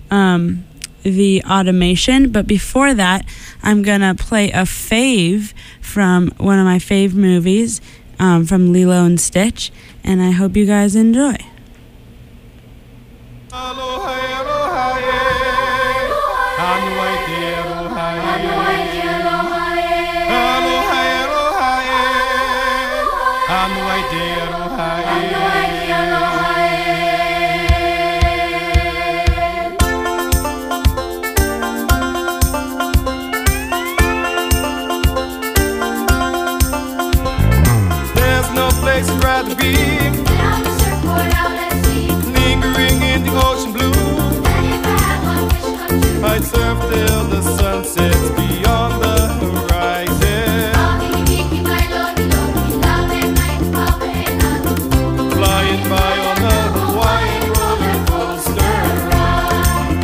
the automation. But before that, I'm going to play a fave from one of my fave movies, from Lilo and Stitch, and I hope you guys enjoy. There's no place I'd rather be than on the surfboard out at sea, lingering in the ocean blue. and if I had one wish come true, I'd surf till the sun sets beyond the horizon, Bobby, my lordy, lordy, love and night, Papa and Nana, flying by on the Hawaiian roller coaster ride.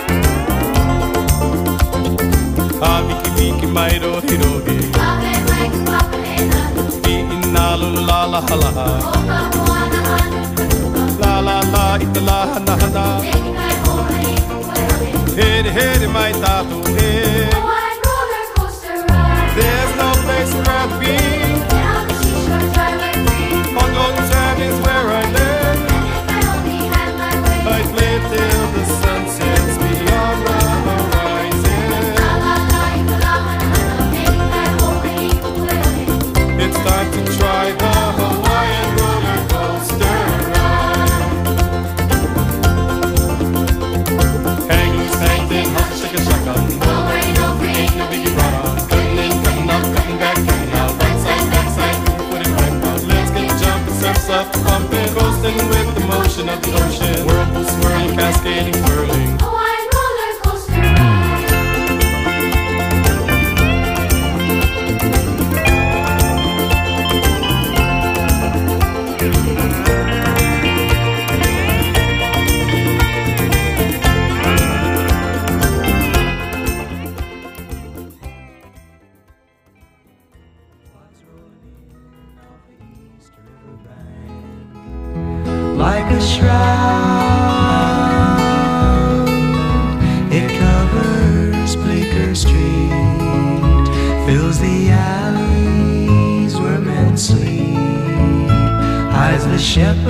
Ah, Miki Miki my rohi rohi, love and night, Papa and Nana, I'Inalu la la la la, Oka Moana Hanu Kanuka, la la la itala hana hana, taking my home and eating whale. heri heri my tatu he. Hawaiian roller coaster ride, There's no place I'd rather be. and on the seashore drive like free, On golden sand is where I live. and if I only had my way, I'd play till the sun sets beyond the horizon. la la la, itala hana hana, taking my home and eating whale. It's time to try the Hawaiian roller coaster ride. Hang loose, hang thin, hustle, shake a shotgun. No worry, no free, ain't no biggie problem. Cutting in, cutting up, cutting back, cutting out. Right side, back side, put it right out. Let's get jumping, surfs up, pumping, coasting with the motion of the ocean. Whirlpool swirling, cascading, whirling. Hawaiian roller coaster ride. Like a shroud, it covers Bleecker Street, fills the alleys where men sleep, hides the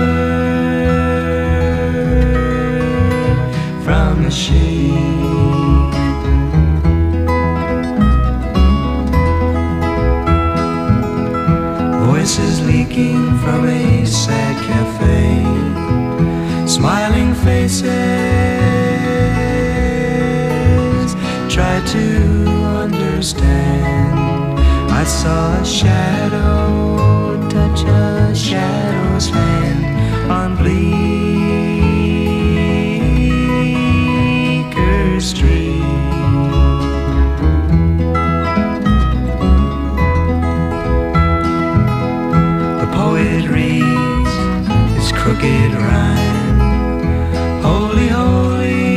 shepherd from the sheep. Voices leaking from a sad cafe, smiling faces try to understand. I saw a shadow touch a shadow's hand on Bleecker Street. Poet reads his crooked rhyme. Holy, holy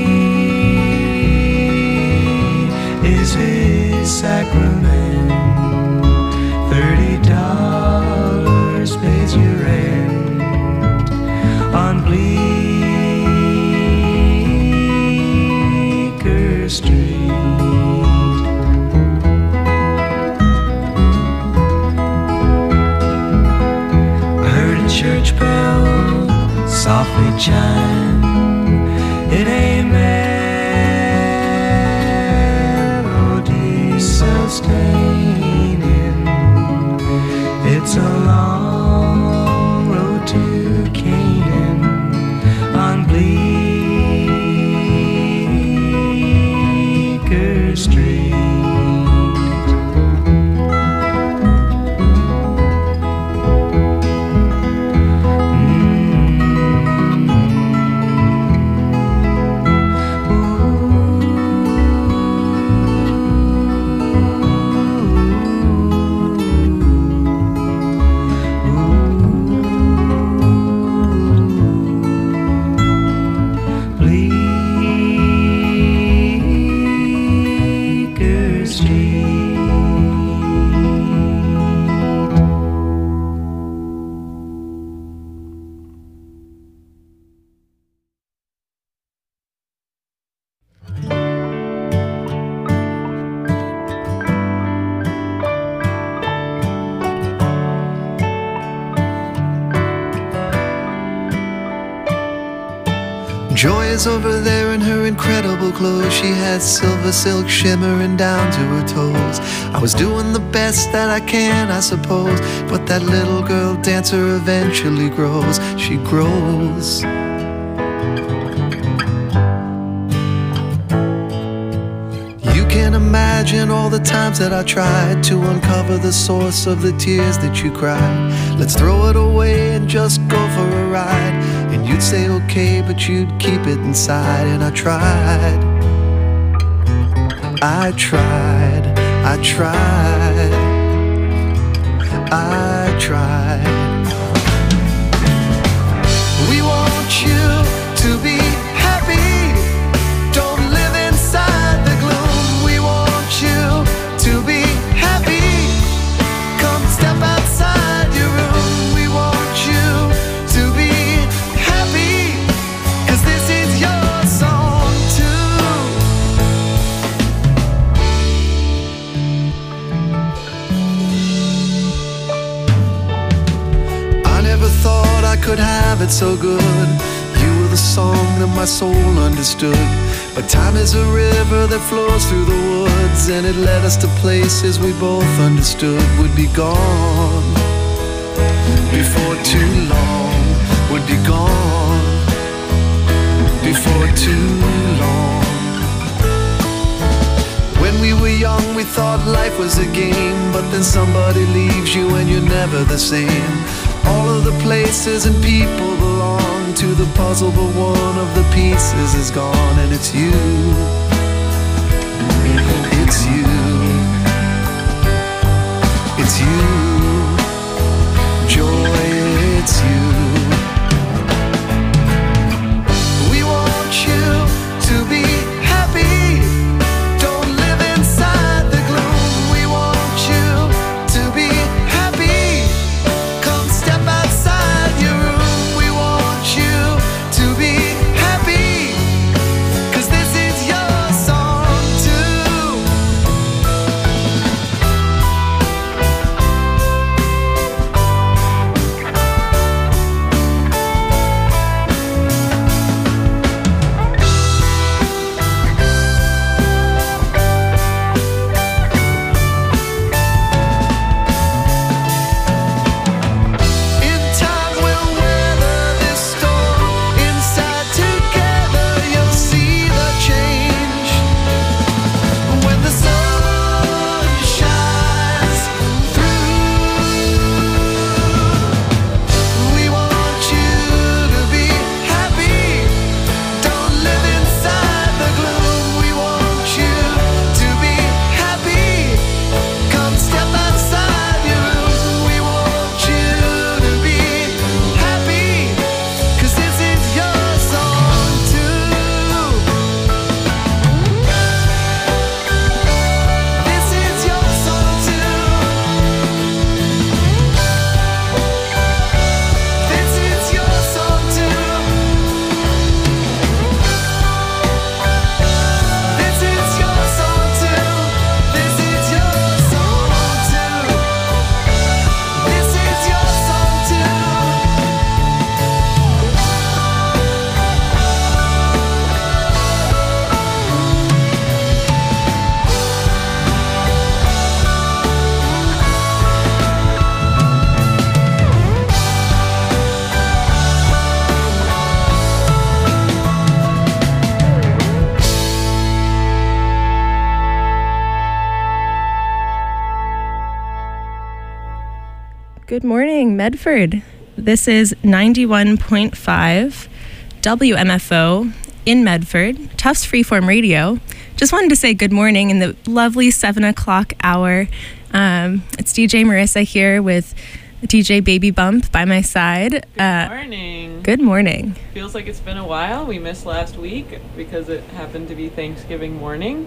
is his sacrament. $30 pays your rent on Bleecker Street. Church bell softly chime in a melody sustaining. It's a long road to Canaan on Bleecker Street. was over there in her incredible clothes. She had silver silk shimmering down to her toes. I was doing the best that I can, I suppose, but that little girl dancer eventually grows. She grows. You can't imagine all the times that I tried to uncover the source of the tears that you cried. Let's throw it away and just go for a ride. And you'd say okay, but you'd keep it inside. And I tried, I tried, I tried, I tried. We want you to be happy. Don't live inside the gloom. We want you to be happy. Come step outside your room. We want you to be happy, 'cause this is your song too. I never thought I could have it so good. You were the song that my soul understood. But time is a river that flows through the woods, and it led us to places we both understood would be gone before too long, would be gone before too long. When we were young, we thought life was a game, but then somebody leaves you and you're never the same. All of the places and people belong to the puzzle, but one of the pieces is gone, and it's you. It's you. It's you. Joy, it's you. We want you to be happy. Don't live inside the gloom. We want you to be happy. Come step outside your room. We want you to be happy, 'cause this is your song too. In time we'll weather this storm. Inside together you'll see the change. When the sun shines through, we want you to be happy. Don't live inside the gloom. We want you to be happy. Come step outside your room. We want you to be happy, 'cause this is your song too. This is your song too. This is your song too. This is your song too. This is your song too. This is your song too. Good morning, Medford. This is 91.5 WMFO in Medford, Tufts Freeform Radio. Just wanted to say good morning in the lovely 7 o'clock hour. It's DJ Marissa here with DJ Baby Bump by my side. Good morning. Good morning. Feels like it's been a while. We missed last week because it happened to be Thanksgiving morning.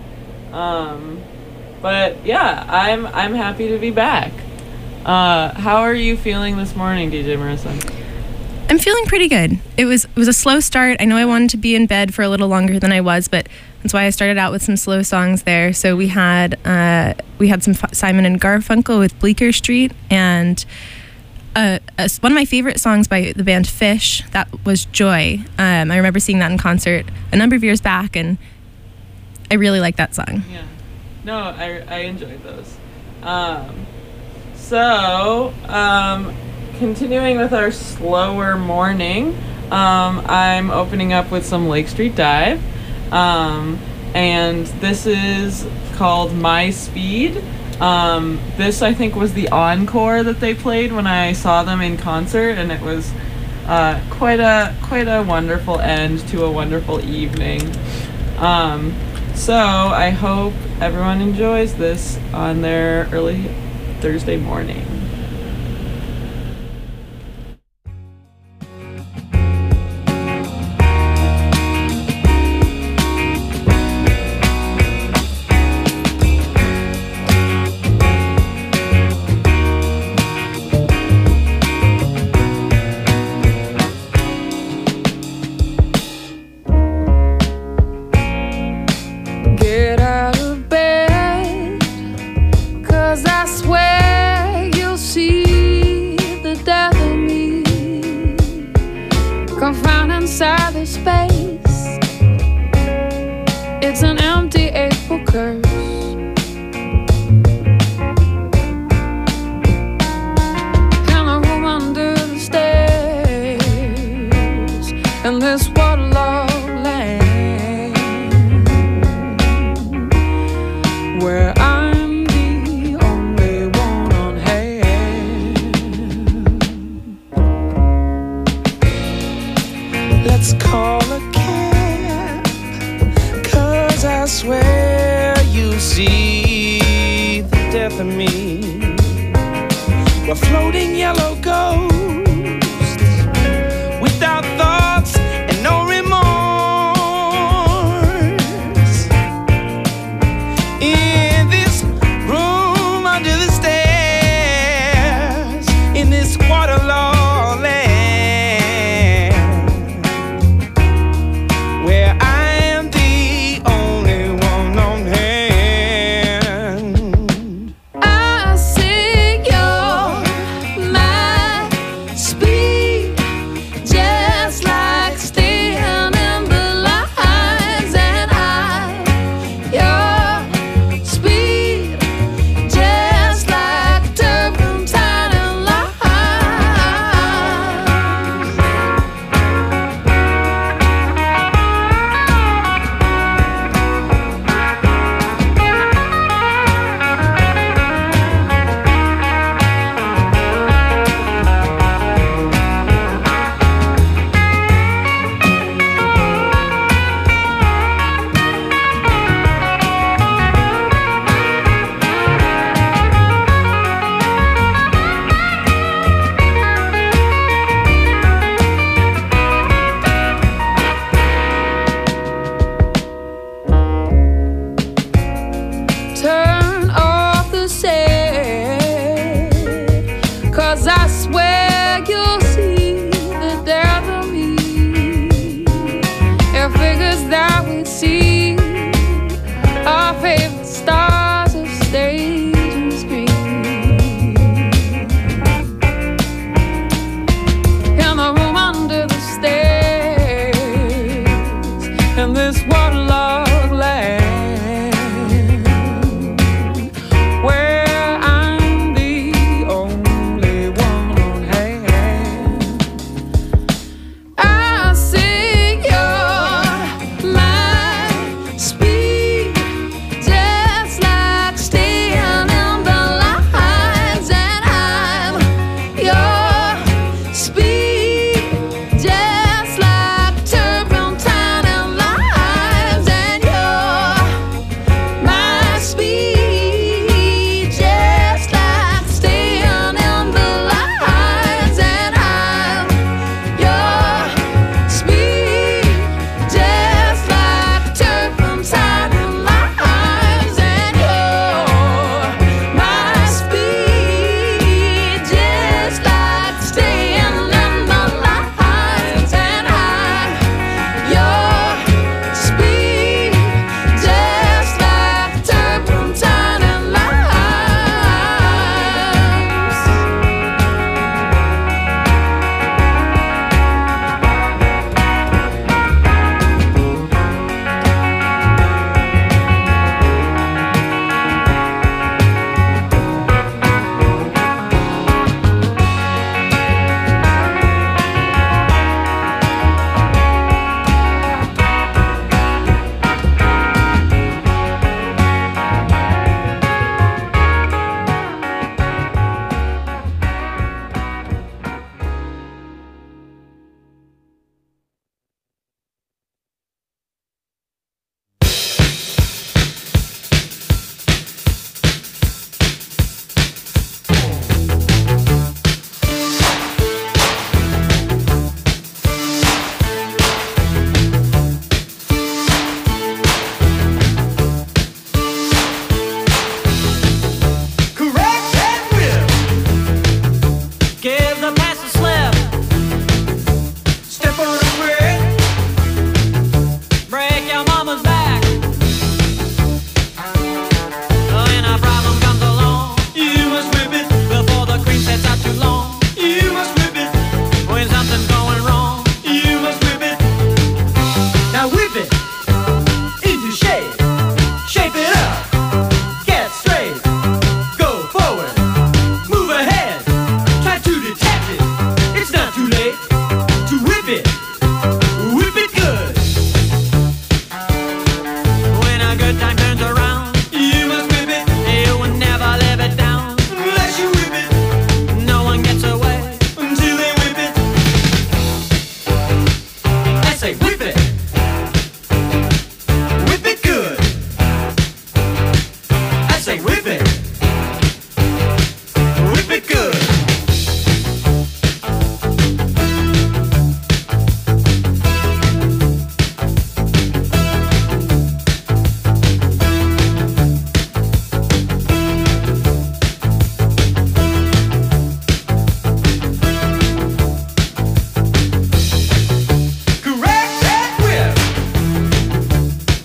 But yeah, I'm happy to be back. How are you feeling this morning, DJ Marissa? I'm feeling pretty good. It was a slow start. I know I wanted to be in bed for a little longer than I was, but that's why I started out with some slow songs there. So we had some Simon and Garfunkel with Bleecker Street, and one of my favorite songs by the band Fish, that was Joy. I remember seeing that in concert a number of years back, and I really like that song. Yeah. No, I enjoyed those. So, continuing with our slower morning, I'm opening up with some Lake Street Dive. And this is called My Speed. This, I think, was the encore that they played when I saw them in concert, and it was quite a wonderful end to a wonderful evening. So I hope everyone enjoys this on their early Thursday morning. Get out of bed, 'cause I swear you'll see the death of me, confined inside this space. It's an empty April curse. And a room under the stairs, and this waterlogged land, where I'm the only one on hand. Let's call a cab, 'cause I swear you see the death of me. We're floating yellow ghosts without thoughts and no remorse. In this room under the stairs, in this waterlogged land, where I am the only one on hand. I see your mind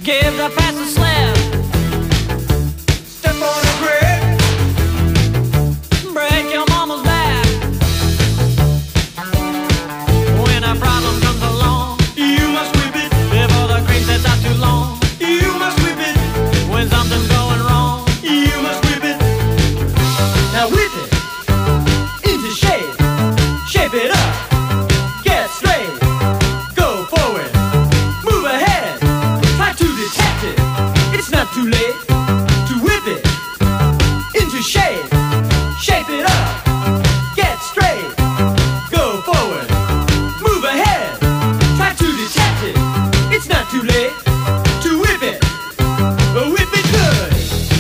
Give the fast a slip. Step on a brick. Break your mama's back. When a problem comes along, you must whip it. Before the cream sets out too long, you must whip it. When something's going wrong, you must whip it. Now whip it into shape. Shape it up. Get straight. Go forward. Move ahead. Try to detect it. It's not too late to whip it into shape. Shape it up. Get straight. Go forward. Move ahead. Try to detect it. It's not too late to whip it. Whip it good.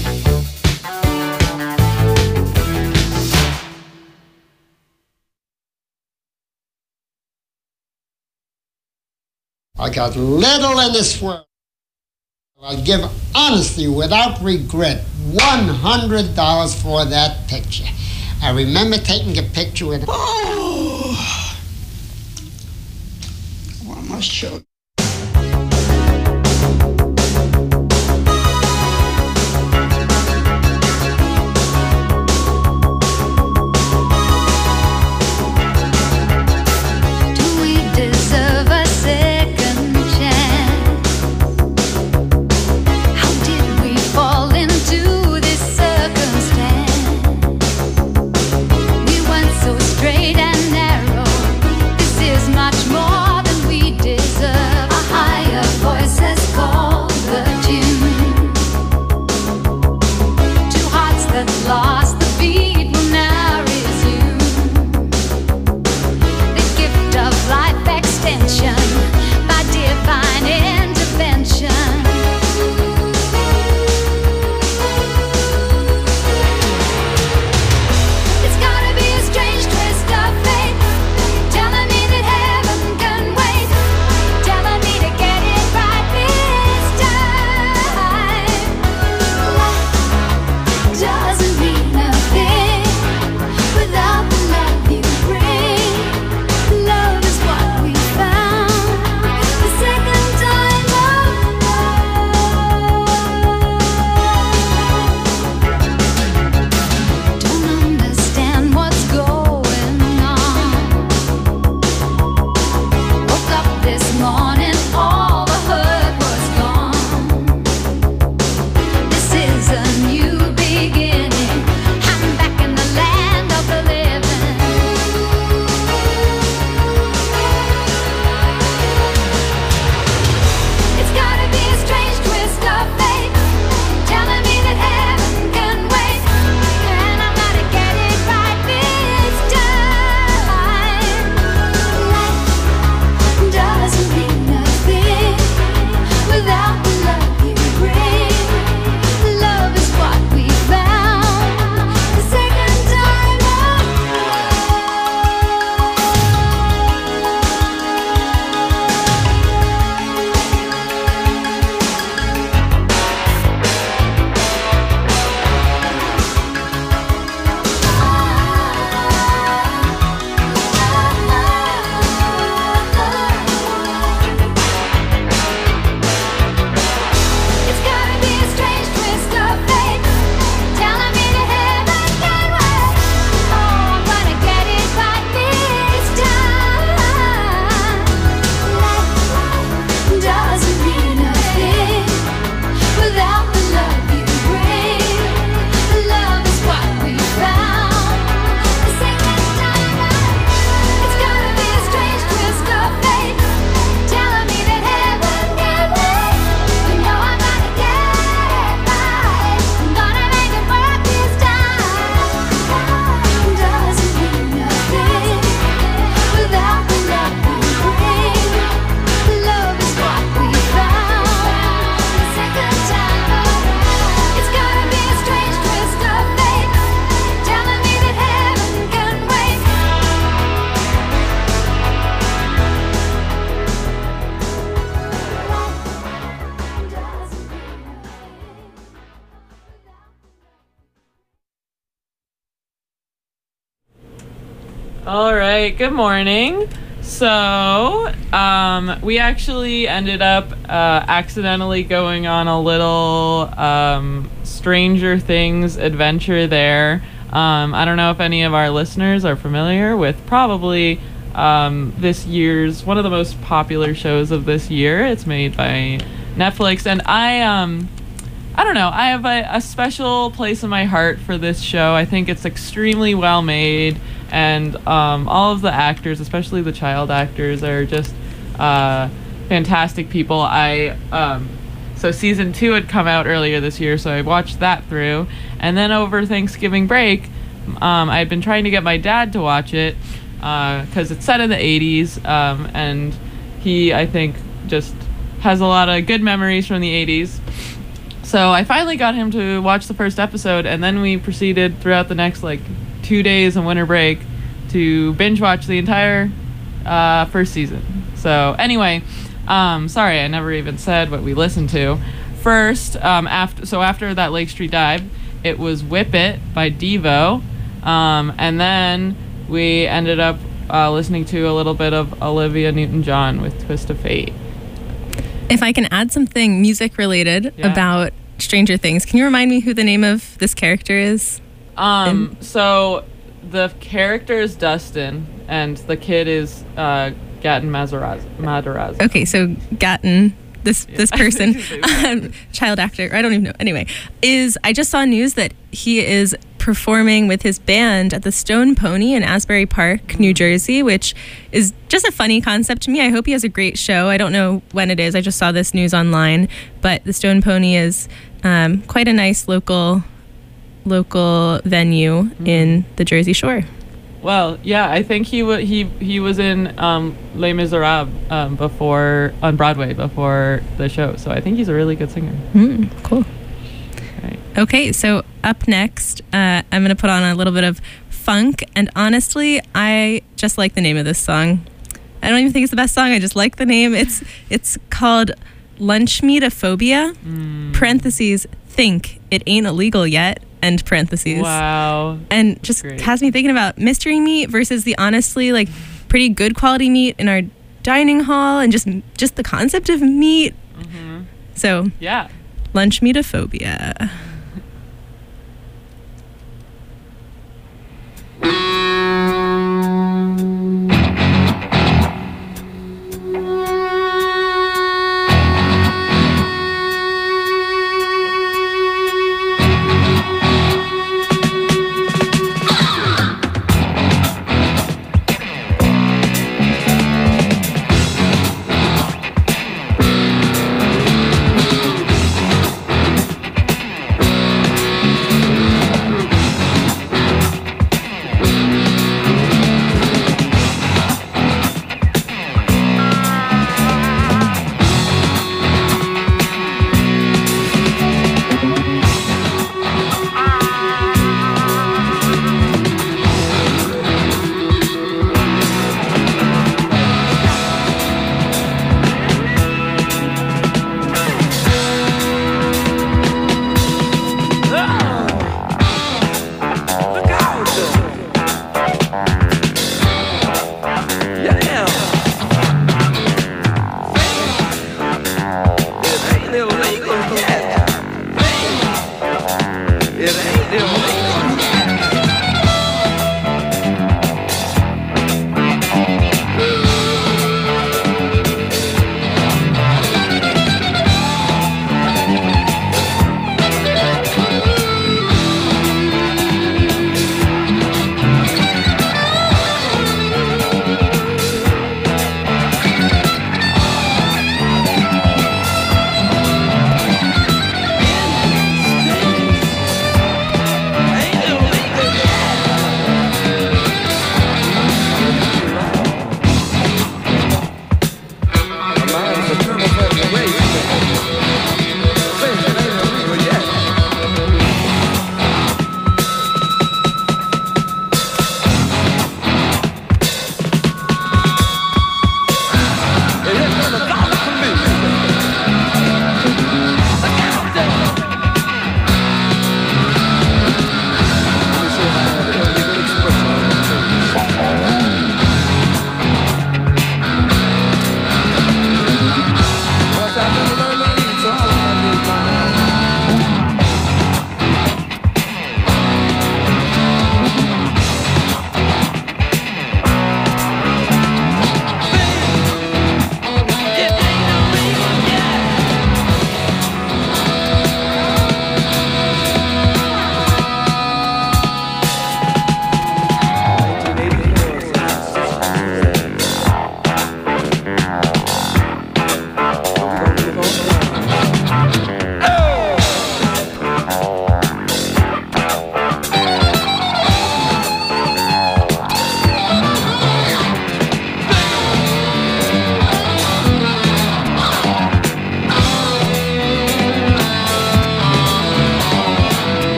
I got little in this world. I'll give honestly, without regret, $100 for that picture. I remember taking a picture with. Oh, well, I must show you. Do we deserve a second chance? How did we fall into this circumstance? We weren't so straight and narrow. This is much more than we deserve. A higher voice has called the tune. Two hearts that lost the beat will now resume. The gift of life extension by divine intervention. It's gotta be a strange twist of fate, telling me that heaven can wait, telling me to get it right this time. Life doesn't mean nothing without the love you bring. Love is what we found the second time around. Don't understand what's going on. Woke up this morning, all the hurt was gone. This is a new beginning. I'm back in the land of the living. It's gotta be a strange twist of fate, telling me that heaven can wait, and I'm gonna get it right this time. Life doesn't mean nothing without the love you bring. Love is what we found the second time around. It's gotta be a strange twist of fate, telling me that heaven can wait. Oh, I'm gonna get it right this time. Life doesn't mean nothing without the love you bring. Love is what we found the second time around. It's gotta be a strange twist of fate, telling me that heaven can wait. You know I'm gonna get it right. I'm gonna make it work this time. Doesn't mean nothing without the love you bring. Love is what we found the second time around. It's gotta be a strange twist of fate, telling me that heaven can wait. All right, good morning. So, we actually ended up accidentally going on a little Stranger Things adventure there. I don't know if any of our listeners are familiar with probably this year's one of the most popular shows of this year. It's made by Netflix, and I don't know. I have a special place in my heart for this show. I think it's extremely well made, and all of the actors, especially the child actors, are just fantastic people. So season 2 had come out earlier this year, so I watched that through, and then over Thanksgiving break, I had been trying to get my dad to watch it because it's set in the 80s, and he, I think, just has a lot of good memories from the 80s. So I finally got him to watch the first episode, and then we proceeded throughout the next 2 days of winter break to binge watch the entire first season. So anyway, sorry, I never even said what we listened to. First, after that Lake Street Dive, it was Whip It by Devo, and then we ended up listening to a little bit of Olivia Newton-John with Twist of Fate. If I can add something music related about Stranger Things, can you remind me who the name of this character is? So the character is Dustin, and the kid is Gatton Matarazzo. Okay, so Gatton, this person, child actor, I don't even know. Anyway, I just saw news that he is performing with his band at the Stone Pony in Asbury Park, New Jersey, which is just a funny concept to me. I hope he has a great show. I don't know when it is. I just saw this news online, but the Stone Pony is quite a nice local venue in the Jersey Shore. Well, yeah, I think he was in Les Miserables on Broadway before the show, so I think he's a really good singer. Cool. Right. Okay, so up next, I'm going to put on a little bit of funk, and honestly, I just like the name of this song. I don't even think it's the best song, I just like the name. It's called Lunchmeatophobia, parentheses, think it ain't illegal yet, end parentheses. Wow. And just has me thinking about mystery meat versus the honestly, pretty good quality meat in our dining hall, and just the concept of meat. So, yeah. Lunchmeatophobia.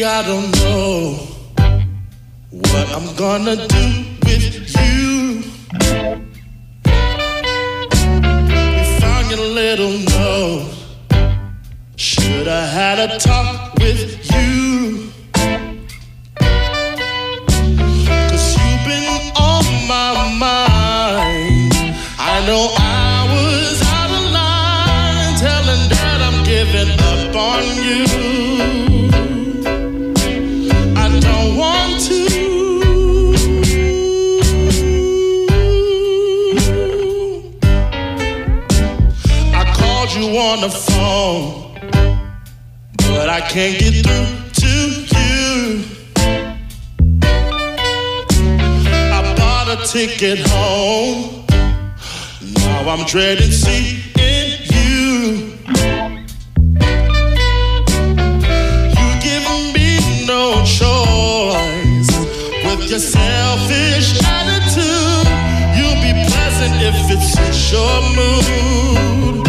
I don't know what I'm gonna do with you. We found your little note. Should I had a talk with you? 'Cause you've been on my mind. I know I was out of line, telling Dad I'm giving up on you. I don't want to. I called you on the phone, but I can't get through to you. I bought a ticket home. Now I'm dreading seeing you. You give me no choice with your selfish attitude. You'll be pleasant if it suits your mood.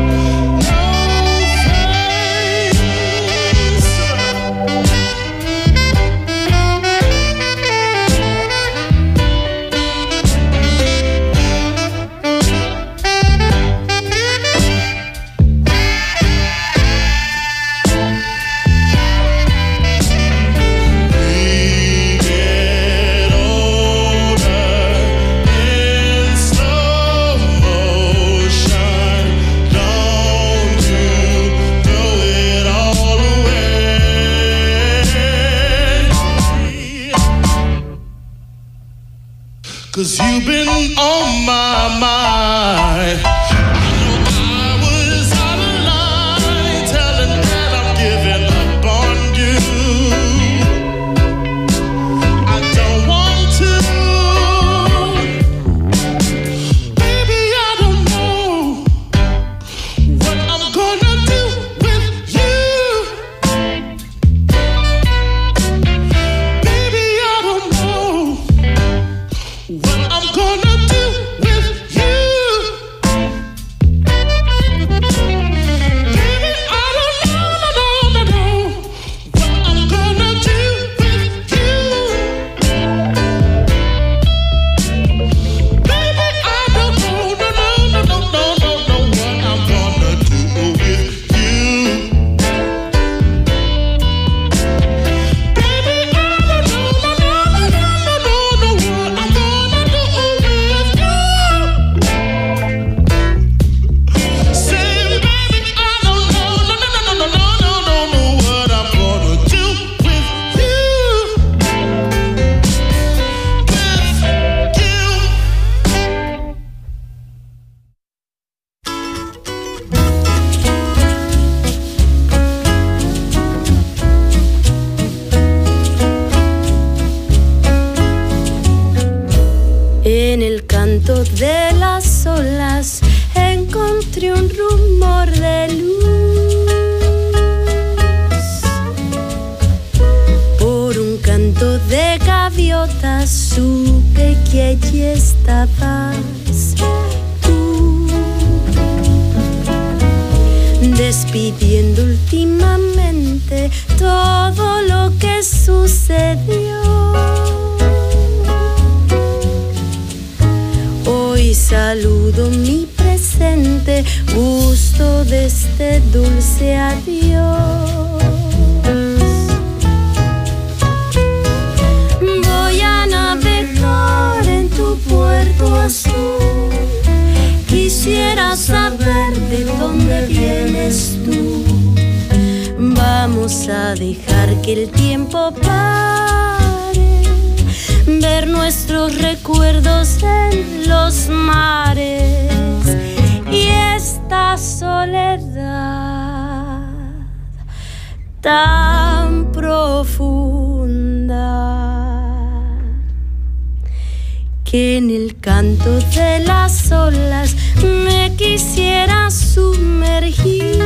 Cause you've been on my mind. I know I was out of line, telling Dad I'm giving up on you. I don't want to. Baby, I don't know what I'm gonna do with you. Baby, I don't know what I'm gonna do with you. Baby, I don't know what I'm gonna do with you. Baby, I don't know what I'm gonna do with you. Baby, I don't know what I'm gonna do with you. Say, baby, I don't know what I'm gonna do with En el canto de las olas encontré un rumor de luz. Por un canto de gaviotas supe que allí estabas tú, despidiendo últimamente todo lo que sucedió. Hoy saludo mi presente, gusto de este dulce adiós. Voy a navegar en tu puerto azul. Quisiera saber de dónde vienes tú. Vamos a dejar que el tiempo pare, ver nuestros recuerdos en los mares y esta soledad tan profunda que en el canto de las olas me quisiera sumergir,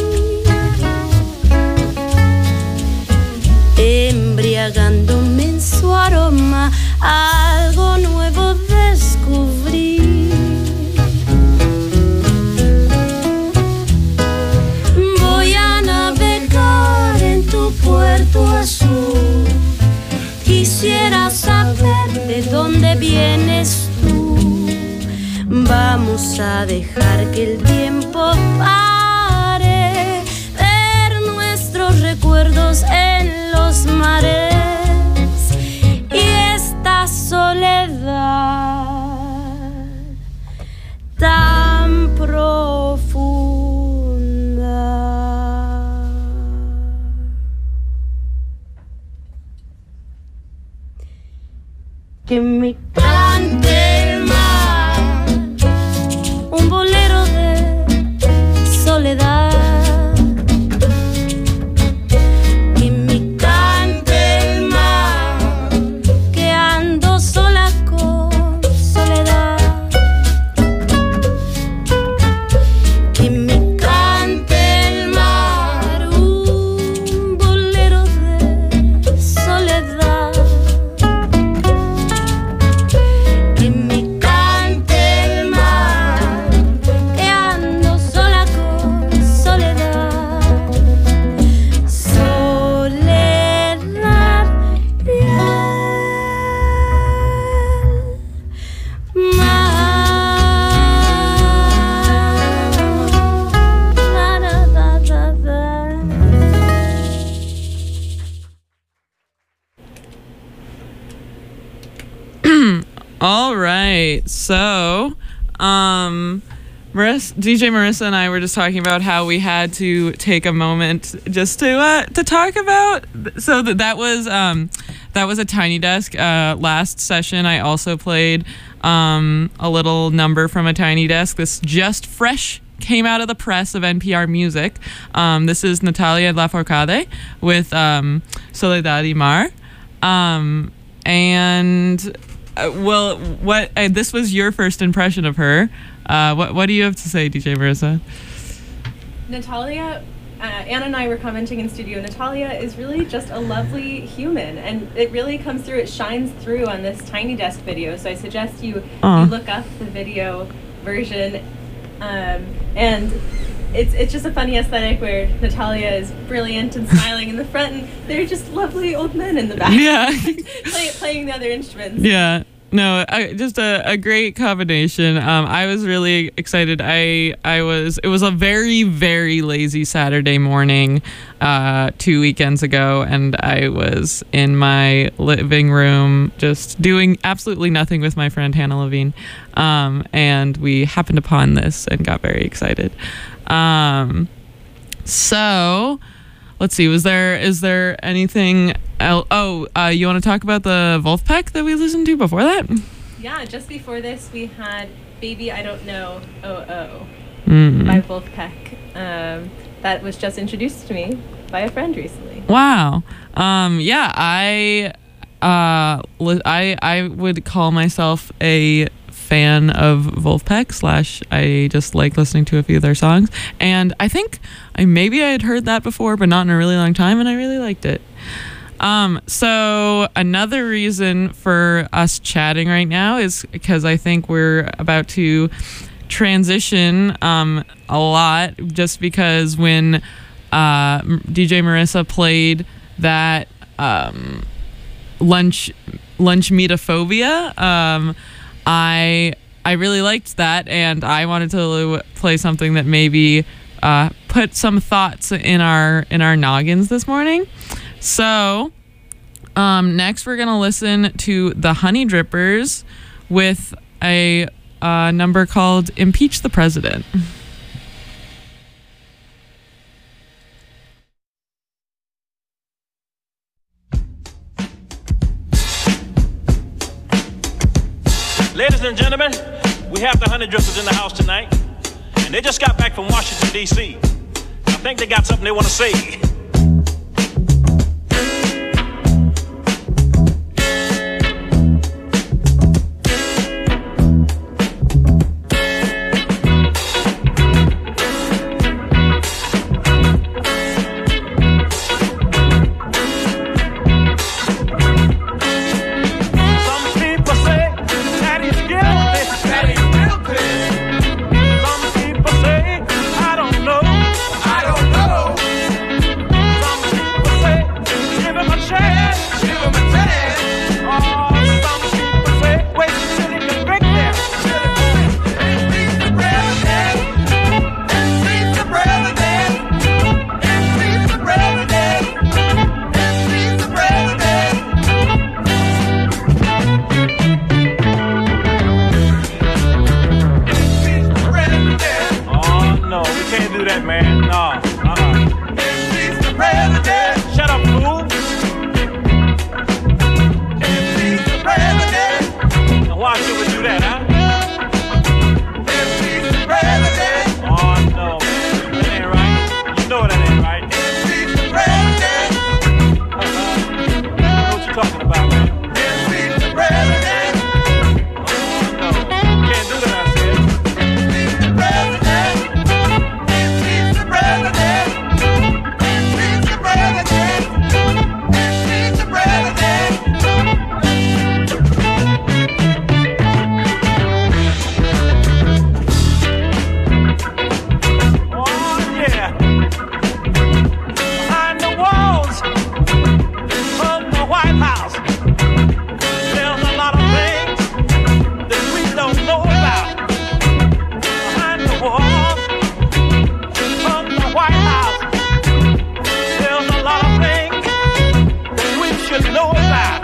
embriagándome en su aroma, algo nuevo descubrí. Voy a navegar en tu puerto azul. Vamos a dejar que el tiempo pare, ver nuestros recuerdos en los mares y esta soledad tan profunda. Que me cante el mar, un bolero de soledad. Que me cante el mar, que ando sola con soledad. Que me cante el mar, un bolero de soledad. Que me cante el mar, que ando sola con soledad. Soledad All right. So, DJ Marissa and I were just talking about how we had to take a moment just to talk about. So that was a Tiny Desk. Last session, I also played a little number from a Tiny Desk. This just fresh came out of the press of NPR Music. This is Natalia Lafourcade with Soledad y Mar. This was your first impression of her. What do you have to say, DJ Marissa? Natalia, Anna and I were commenting in studio. Natalia is really just a lovely human, and it really comes through. It shines through on this Tiny Desk video. So I suggest you look up the video version, and it's just a funny aesthetic where Natalia is brilliant and smiling in the front, and they're just lovely old men in the back. Yeah, playing the other instruments. Yeah. No, just a great combination. I was really excited. It was a very, very lazy Saturday morning 2 weekends ago, and I was in my living room just doing absolutely nothing with my friend Hannah Levine, and we happened upon this and got very excited. So let's see, is there anything else? You want to talk about the Wolfpack that we listened to before that? Yeah, just before this we had Baby I Don't Know by Wolfpack. That was just introduced to me by a friend recently. Wow. Yeah, I would call myself a fan of Wolfpack / I just like listening to a few of their songs, and I think maybe I had heard that before, but not in a really long time, and I really liked it. So another reason for us chatting right now is because I think we're about to transition a lot, just because when DJ Marissa played that lunch Metaphobia, I really liked that, and I wanted to play something that maybe put some thoughts in our noggins this morning. So next we're gonna listen to the Honey Drippers with a number called "Impeach the President." Ladies and gentlemen, we have the Honey Drippers in the house tonight, and they just got back from Washington, D.C. I think they got something they want to say. Some people say, I don't know. man. No. Mr. President. Shut up, fool. Mr. President. Now why should we do that, huh? Mr. President. Oh, no. That ain't right. You know that ain't right. Mr. President. What you talking about, man? Mr. President. No. Can't do that, I said. Mr. President. Mr. President. Mr. President. Mr. President. Oh, yeah. Behind the walls of the White House, there's a lot of things that we don't know about. Behind the walls of the White House, there's a lot of things that we should know about.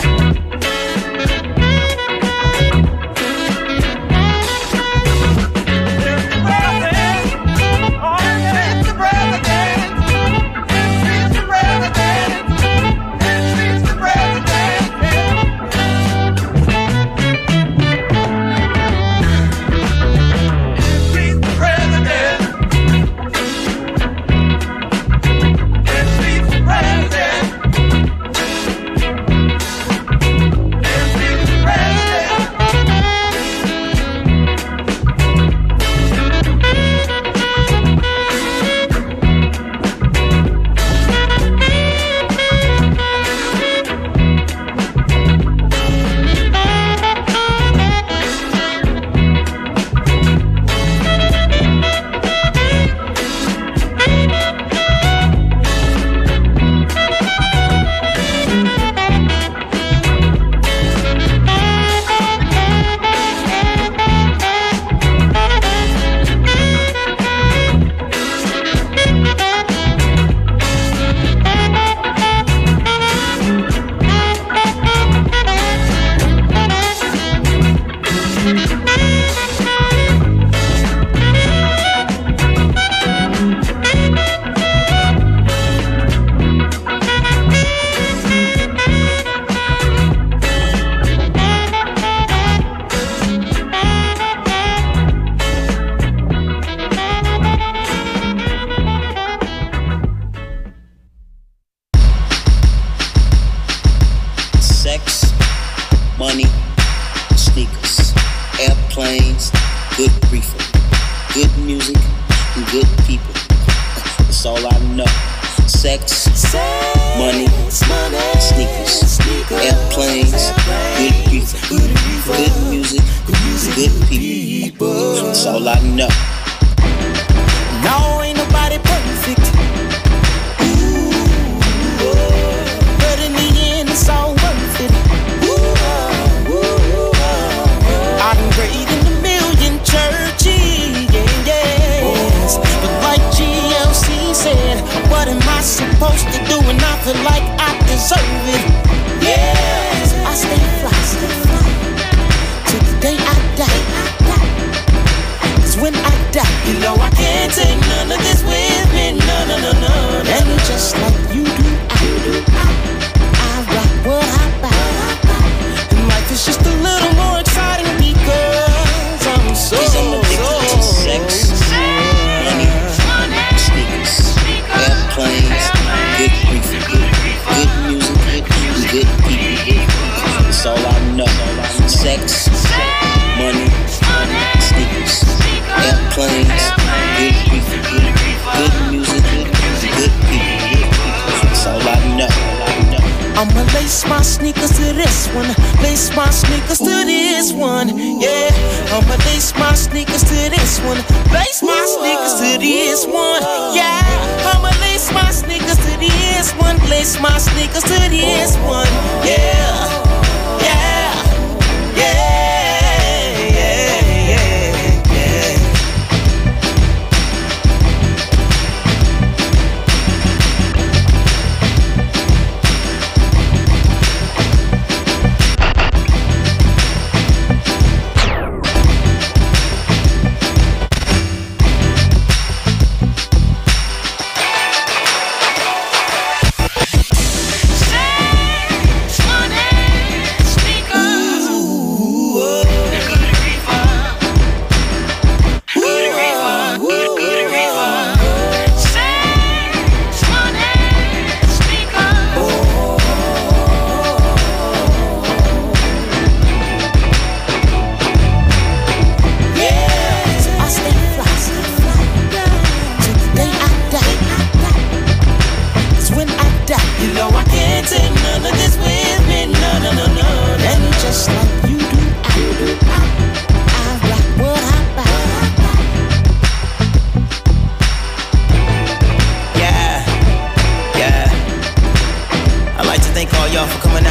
Sex, money, sneakers, airplanes, good reefer, good music, and good people. That's all I know. Sex, money, sneakers, airplanes, good reefer, good music, and good people. That's all I know. No, ain't nobody perfect. But in the end, it's all worth it. I done prayed in a million churches, yes. But like GLC said, what am I supposed to do when I feel like I deserve it? Yes, I stay fly, till the day I die. 'Cause when I die, you know I can't take none of this with me, no. And just like you do, I rock what I buy. And life is just a little more exciting because I'm so addicted to sex, money, sneakers, airplanes, good reefer, good music, and good people. That's all I know. Sex, money, sneakers, airplanes, good reefer, good music, and good people. That's all I know. I'ma lace my sneakers to this one, lace my sneakers to this one, yeah. I'ma lace my sneakers to this one, lace my sneakers to this one, yeah. I'ma lace my sneakers to this one, lace my sneakers to this one, yeah.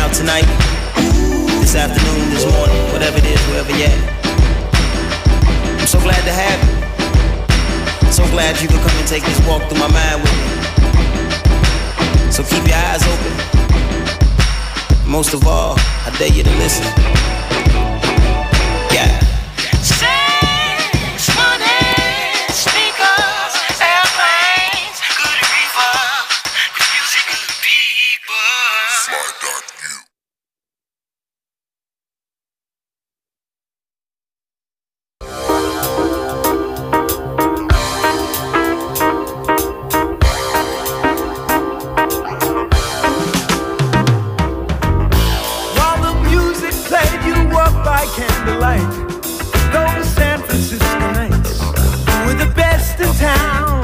out tonight, this afternoon, this morning, whatever it is, wherever you're at. I'm so glad to have you. So glad you could come and take this walk through my mind with me. So keep your eyes open. Most of all, I dare you to listen. Yeah. Sex, money, speakers, airplanes, good reefer, good music, good people. Fly.U. While the music played, you walked by candlelight. Those San Francisco nights were the best in town.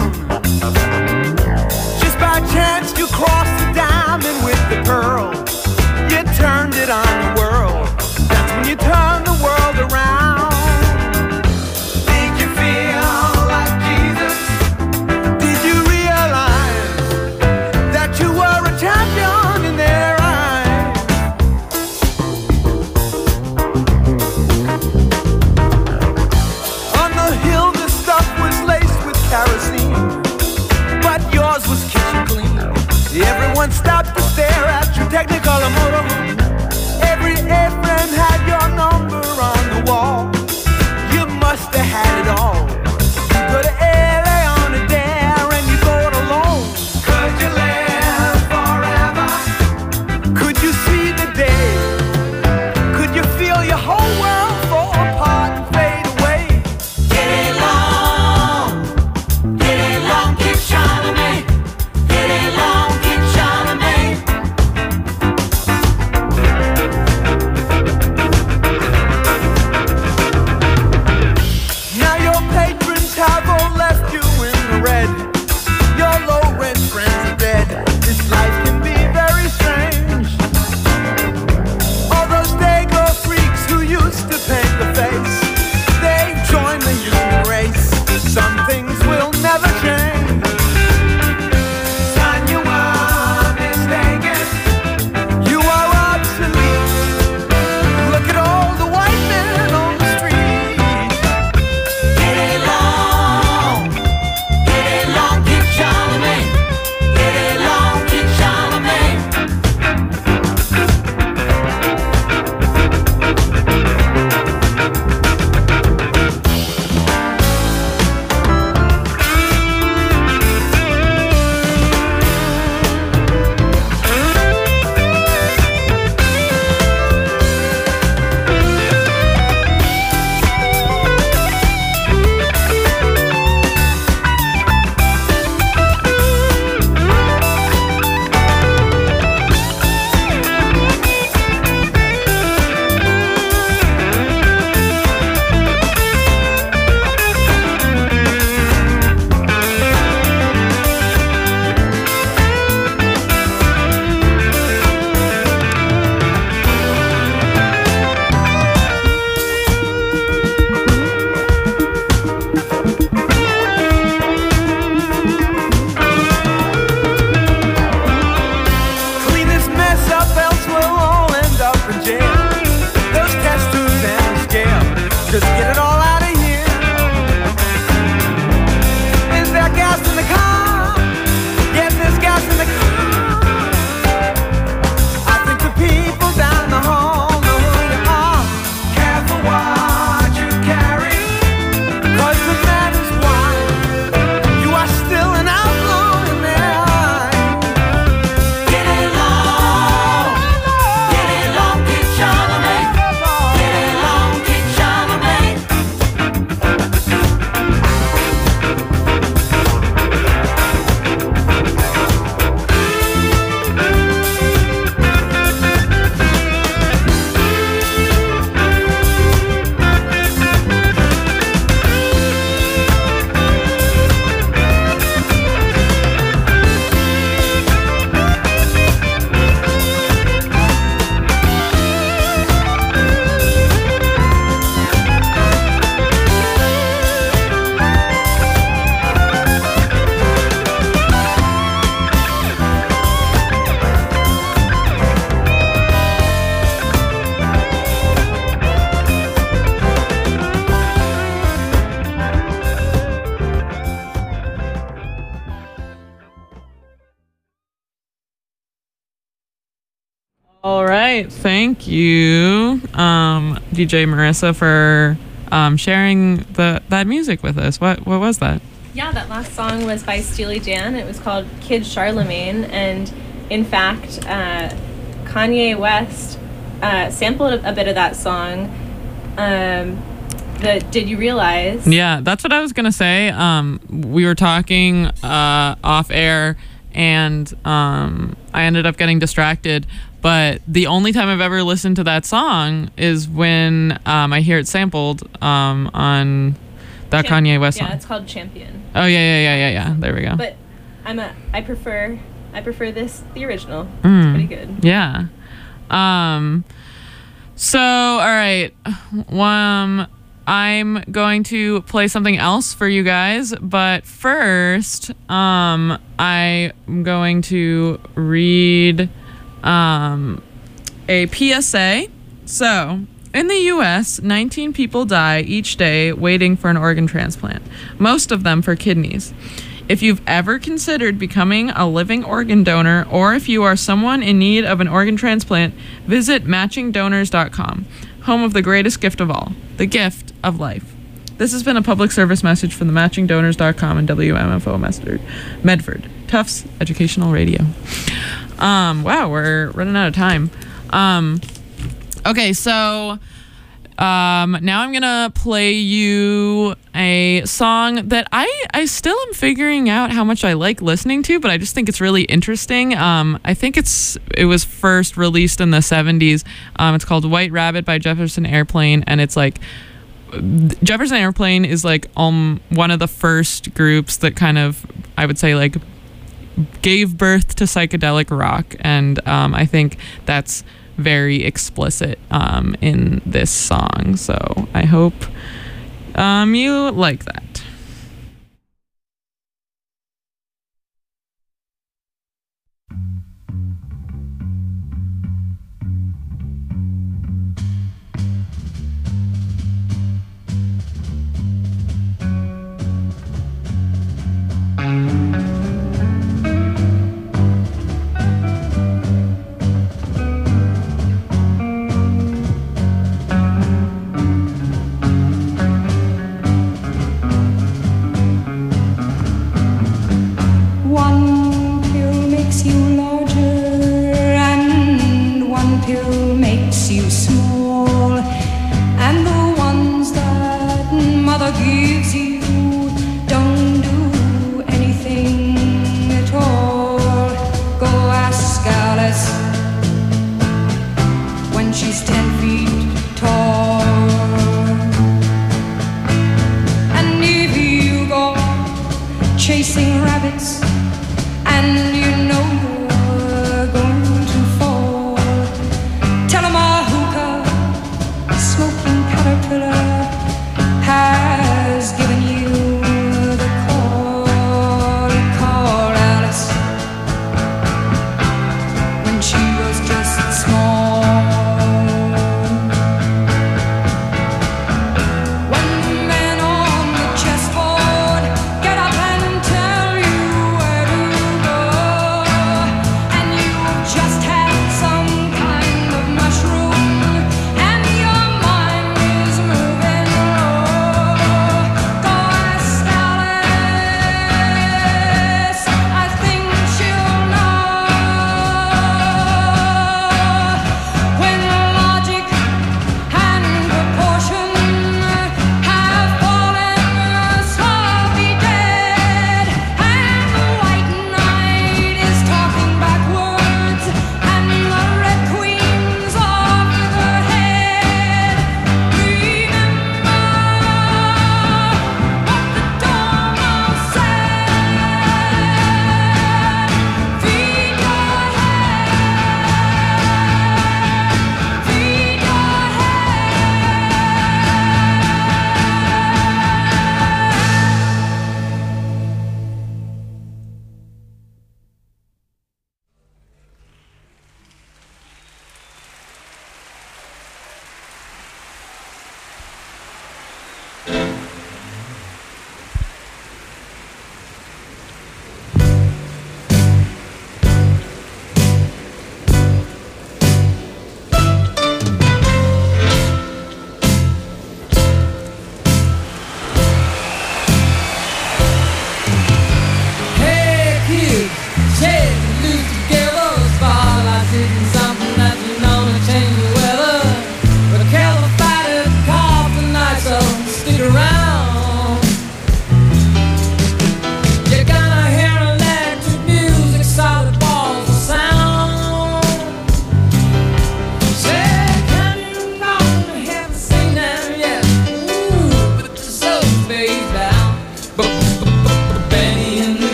Just by chance you crossed the diamond with the pearl. You turned it on the world. That's when you turned the world around. Did you feel like Jesus? Did you realize that you were a champion in their eyes? On the hill the stuff was laced with kerosene, but yours was kitchen clean. Everyone stopped to stare at your Technicolor motorhome. Every A-frame had your number on the wall. You must have had it all. You go to LA on a dare and you go it alone. Could you live forever? Could you see the day? Could you feel your whole world fall apart and fade away? Get it long, keep shining me. Get it long, keep shining me. Now your patrons have all left you in the red. Your low rent friends are dead. This life can be very strange. All those Dago freaks who used to paint the face, they've joined the human race. Some things will never change. Son, you are mistaken. You are obsolete. Look at all the white men on the street. Get it long, keep shining me. Get it long, keep shining me. All right, thank you, DJ Marissa, for sharing that music with us. What was that? Yeah, that last song was by Steely Dan. It was called Kid Charlemagne, and in fact, Kanye West sampled a bit of that song. Did you realize? Yeah, that's what I was gonna say. We were talking off air, and I ended up getting distracted. But the only time I've ever listened to that song is when I hear it sampled on that Kanye West song. Yeah, it's called Champion. Oh yeah. There we go. But I prefer the original. It's pretty good. Yeah. So all right. I'm going to play something else for you guys, but first, I'm going to read a PSA. So, in the US, 19 people die each day waiting for an organ transplant, most of them for kidneys. If you've ever considered becoming a living organ donor, or if you are someone in need of an organ transplant, visit matchingdonors.com, home of the greatest gift of all, the gift of life. This has been a public service message from the matchingdonors.com and WMFO Medford, Tufts Educational Radio. Wow, we're running out of time. Okay, so now I'm gonna play you a song that I still am figuring out how much I like listening to, but I just think it's really interesting. I think it was first released in the 70s. It's called White Rabbit by Jefferson Airplane, and it's like Jefferson Airplane is like one of the first groups that kind of, I would say, like gave birth to psychedelic rock, and I think that's very explicit in this song, so I hope you like that. One pill makes you larger and one pill makes you small, and the ones that mother gives you don't do anything at all. Go ask Alice when she's 10 feet tall. And if you go chasing rabbits and you know